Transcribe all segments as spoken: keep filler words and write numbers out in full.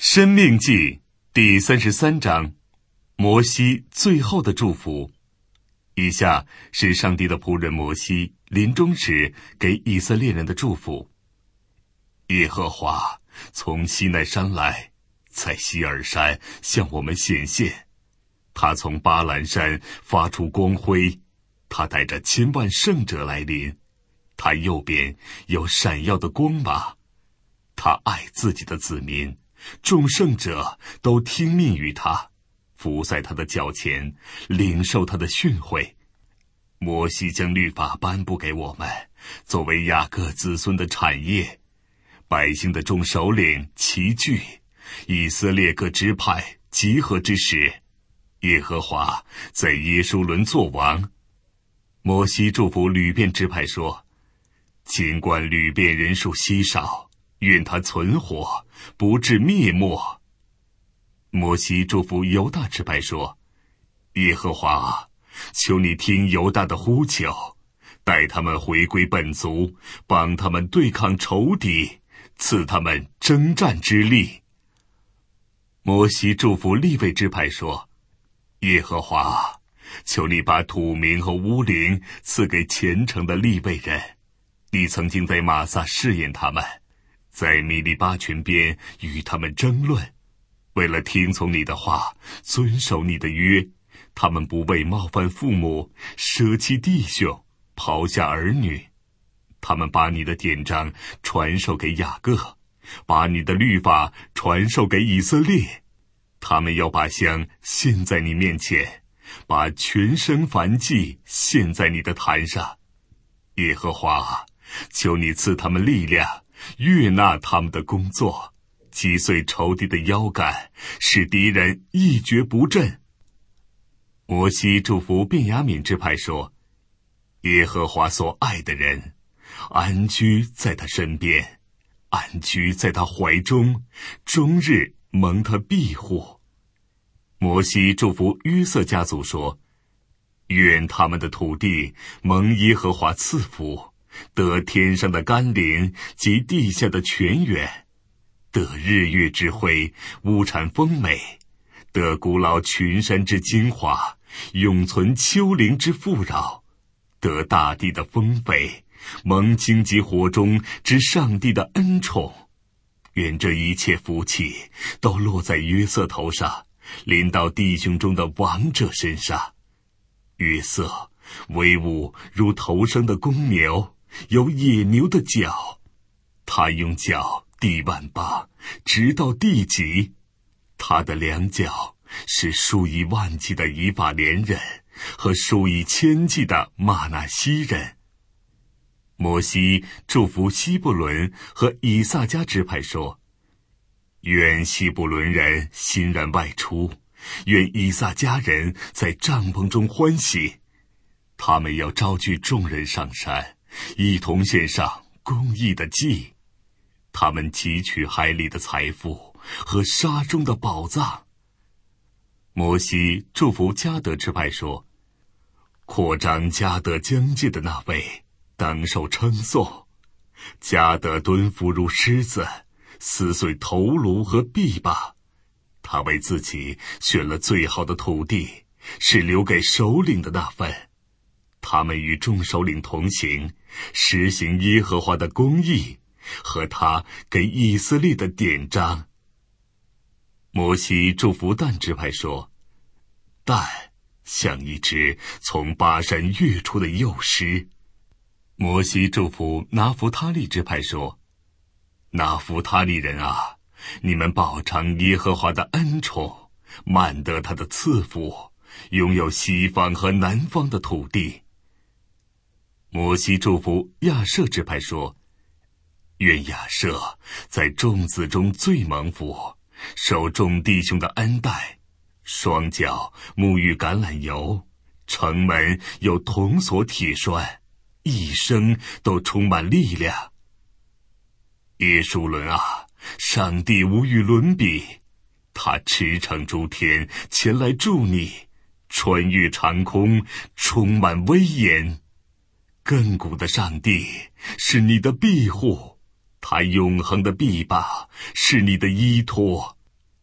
申命记第三十三章，摩西最后的祝福。以下是上帝的仆人摩西临终时给以色列人的祝福。耶和华从西奈山来，在西尔山向我们显现。他从巴兰山发出光辉，他带着千万圣者来临。他右边有闪耀的光芒。他爱自己的子民，众圣者都听命于他，伏在他的脚前，领受他的训诲。摩西将律法颁布给我们，作为雅各子孙的产业。百姓的众首领齐聚，以色列各支派集合之时，耶和华在耶书伦作王。摩西祝福吕遍支派说：尽管吕遍人数稀少，愿他存活，不致灭没。摩西祝福犹大支派说：耶和华啊，求你听犹大的呼求，带他们回归本族，帮他们对抗仇敌，赐他们征战之力。摩西祝福利未支派说：耶和华啊，求你把土明和乌灵赐给虔诚的利未人。你曾经在玛撒试验他们，在米利巴泉边与他们争论。为了听从你的话，遵守你的约，他们不为冒犯父母，舍弃弟兄，抛下儿女。他们把你的典章传授给雅各，把你的律法传授给以色列。他们要把香献在你面前，把全身燔祭献在你的坛上。耶和华，求你赐他们力量，悦纳他们的工作，击碎仇敌的腰杆，使敌人一蹶不振。摩西祝福便雅悯支派说：耶和华所爱的人，安居在他身边，安居在他怀中，终日蒙他庇护。摩西祝福约瑟家族说：愿他们的土地蒙耶和华赐福，得天上的甘霖及地下的泉源，得日月之辉，物产丰美，得古老群山之精华，永存丘陵之富饶，得大地的丰肥，蒙荆棘火中之上帝的恩宠。愿这一切福气都落在约瑟头上，临到弟兄中的王者身上。约瑟威武如头生的公牛，有野牛的角。他用脚地万邦，直到地极。他的两脚是数以万计的以法莲人和数以千计的玛拿西人。摩西祝福希伯伦和以萨迦支派说：愿希伯伦人欣然外出，愿以萨迦人在帐篷中欢喜。他们要招聚众人上山，一同献上公义的祭。他们汲取海里的财富和沙中的宝藏。摩西祝福迦得支派说：扩张迦得疆界的那位当受称颂。迦得蹲伏如狮子，撕碎头颅和臂膀。他为自己选了最好的土地，是留给首领的那份。他们与众首领同行，实行耶和华的公义和他给以色列的典章。摩西祝福但支派说：但像一只从巴山跃出的幼狮。摩西祝福拿弗他利支派说：拿弗他利人啊，你们饱尝耶和华的恩宠，满得他的赐福，拥有西方和南方的土地。摩西祝福亚舍支派说：愿亚舍在众子中最蒙福，受众弟兄的恩待，双脚沐浴橄榄油，城门有铜锁铁栓，一生都充满力量。耶书伦啊，上帝无与伦比，他驰骋诸天，前来助你，穿越长空，充满威严。亘古的上帝是你的庇护，他永恒的臂膀是你的依托。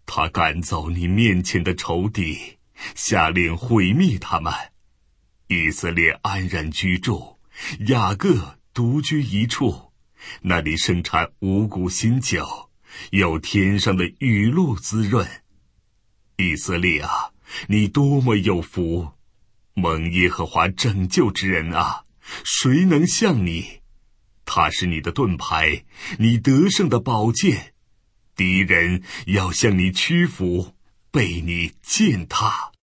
他赶走你面前的仇敌，下令毁灭他们。以色列安然居住，雅各独居一处，那里生产五谷新酒，有天上的雨露滋润。以色列啊，你多么有福！蒙耶和华拯救之人啊，谁能像你？他是你的盾牌，你得胜的宝剑，敌人要向你屈服，被你践踏。